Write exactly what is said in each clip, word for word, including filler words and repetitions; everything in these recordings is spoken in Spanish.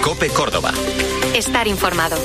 COPE Córdoba. Estar informado.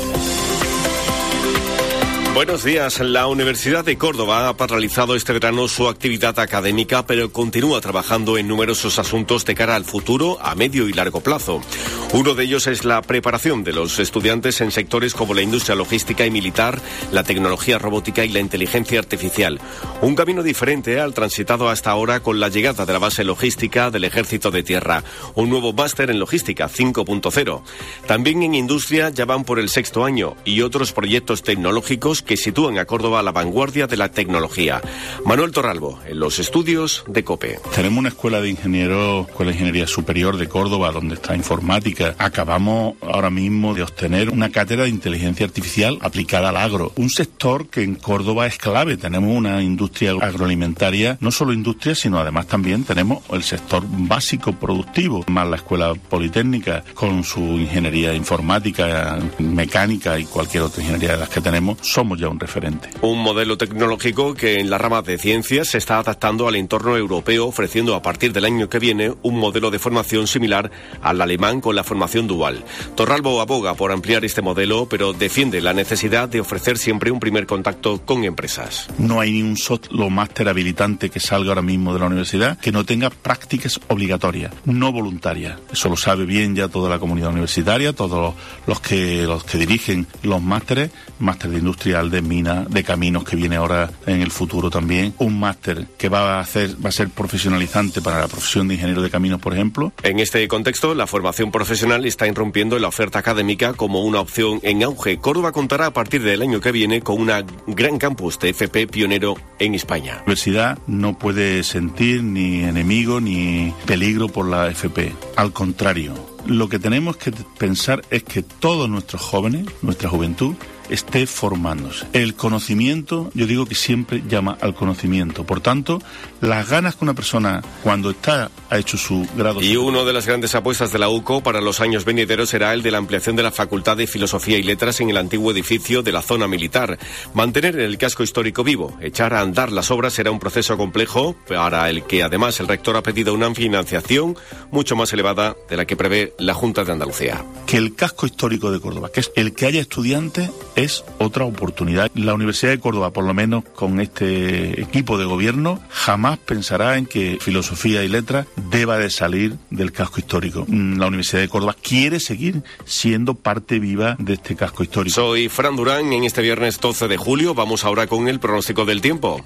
Buenos días. La Universidad de Córdoba ha paralizado este verano su actividad académica, pero continúa trabajando en numerosos asuntos de cara al futuro a medio y largo plazo. Uno de ellos es la preparación de los estudiantes en sectores como la industria logística y militar, la tecnología robótica y la inteligencia artificial. Un camino diferente al transitado hasta ahora con la llegada de la base logística del Ejército de Tierra. Un nuevo máster en logística cinco punto cero. También en industria ya van por el sexto año y otros proyectos tecnológicos que sitúan a Córdoba a la vanguardia de la tecnología. Manuel Torralbo, en los estudios de COPE. Tenemos una escuela de ingenieros, Escuela de Ingeniería Superior de Córdoba, donde está informática. Acabamos ahora mismo de obtener una cátedra de inteligencia artificial aplicada al agro. Un sector que en Córdoba es clave. Tenemos una industria agroalimentaria, no solo industria, sino además también tenemos el sector básico productivo, más la Escuela Politécnica con su ingeniería informática, mecánica y cualquier otra ingeniería de las que tenemos. Somos ya un referente. Un modelo tecnológico que en la rama de ciencias se está adaptando al entorno europeo, ofreciendo a partir del año que viene un modelo de formación similar al alemán con la formación dual. Torralbo aboga por ampliar este modelo, pero defiende la necesidad de ofrecer siempre un primer contacto con empresas. No hay ni un solo máster habilitante que salga ahora mismo de la universidad que no tenga prácticas obligatorias, no voluntarias. Eso lo sabe bien ya toda la comunidad universitaria, todos los que, los que dirigen los másteres, máster de industrial, de mina, de caminos, que viene ahora en el futuro también. Un máster que va a hacer, va a ser profesionalizante para la profesión de ingeniero de caminos, por ejemplo. En este contexto, la formación profesional está irrumpiendo en la oferta académica como una opción en auge. Córdoba contará a partir del año que viene con una gran campus de F P pionero en España. La universidad no puede sentir ni enemigo ni peligro por la F P. Al contrario, lo que tenemos que pensar es que todos nuestros jóvenes, nuestra juventud, esté formándose. El conocimiento, yo digo que siempre llama al conocimiento. Por tanto, las ganas que una persona, cuando está, ha hecho su grado... Y una de las grandes apuestas de la U C O para los años venideros será el de la ampliación de la Facultad de Filosofía y Letras en el antiguo edificio de la zona militar. Mantener el casco histórico vivo, echar a andar las obras será un proceso complejo, para el que además el rector ha pedido una financiación mucho más elevada de la que prevé la Junta de Andalucía. Que el casco histórico de Córdoba, que es el que haya estudiantes, es otra oportunidad. La Universidad de Córdoba, por lo menos con este equipo de gobierno, jamás pensará en que Filosofía y Letras deba de salir del casco histórico. La Universidad de Córdoba quiere seguir siendo parte viva de este casco histórico. Soy Fran Durán. En este viernes doce de julio vamos ahora con el pronóstico del tiempo.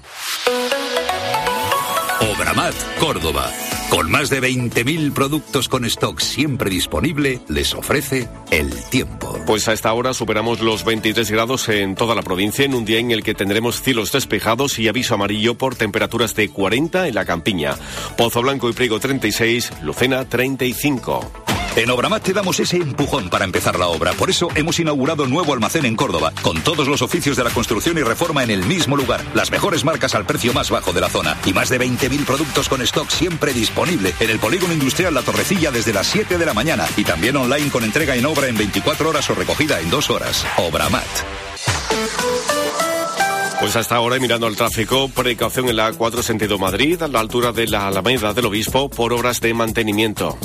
Obramat Córdoba, con más de veinte mil productos con stock siempre disponible, les ofrece el tiempo. Pues a esta hora superamos los veintitrés grados en toda la provincia, en un día en el que tendremos cielos despejados y aviso amarillo por temperaturas de cuarenta en la Campiña. Pozo Blanco y Priego treinta y seis, Lucena treinta y cinco. En Obramat te damos ese empujón para empezar la obra. Por eso hemos inaugurado nuevo almacén en Córdoba, con todos los oficios de la construcción y reforma en el mismo lugar. Las mejores marcas al precio más bajo de la zona. Y más de veinte mil productos con stock siempre disponible. En el Polígono Industrial La Torrecilla desde las siete de la mañana. Y también online con entrega en obra en veinticuatro horas o recogida en dos horas. Obramat. Pues hasta ahora, mirando el tráfico, precaución en la A cuatro sentido Madrid, a la altura de la Alameda del Obispo, por obras de mantenimiento.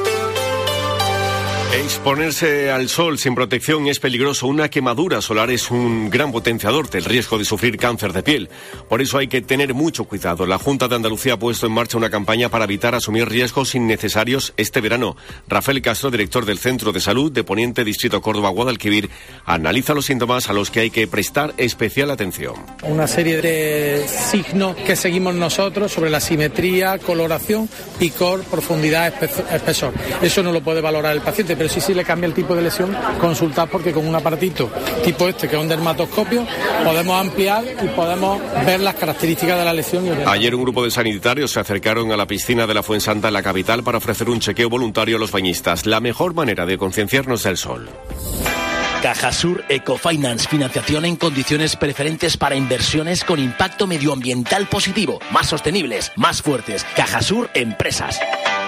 Exponerse al sol sin protección es peligroso. Una quemadura solar es un gran potenciador del riesgo de sufrir cáncer de piel. Por eso hay que tener mucho cuidado. La Junta de Andalucía ha puesto en marcha una campaña para evitar asumir riesgos innecesarios este verano. Rafael Castro, director del Centro de Salud de Poniente Distrito Córdoba-Guadalquivir, analiza los síntomas a los que hay que prestar especial atención. Una serie de signos que seguimos nosotros sobre la simetría, coloración, picor, profundidad, espesor. Eso no lo puede valorar el paciente, pero si sí le cambia el tipo de lesión, consultad, porque con un aparatito tipo este, que es un dermatoscopio, podemos ampliar y podemos ver las características de la lesión. Y Ayer un grupo de sanitarios se acercaron a la piscina de la Fuensanta en la capital para ofrecer un chequeo voluntario a los bañistas. La mejor manera de concienciarnos del sol. Cajasur Ecofinance, financiación en condiciones preferentes para inversiones con impacto medioambiental positivo, más sostenibles, más fuertes. Cajasur Empresas.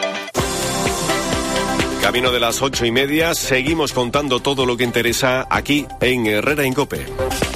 Camino de las ocho y media, seguimos contando todo lo que interesa aquí en Herrera en COPE.